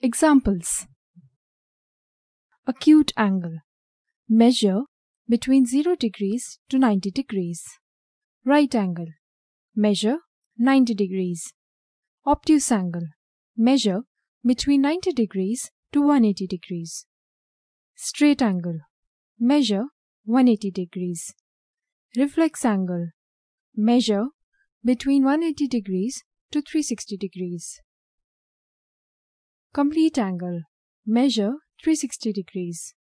Examples: acute angle, measure between 0 degrees to 90 degrees. Right angle, measure 90 degrees. Obtuse angle, measure between 90 degrees to 180 degrees. Straight angle, measure 180 degrees. Reflex angle, measure between 180 degrees to 360 degrees. Complete angle, measure 360 degrees.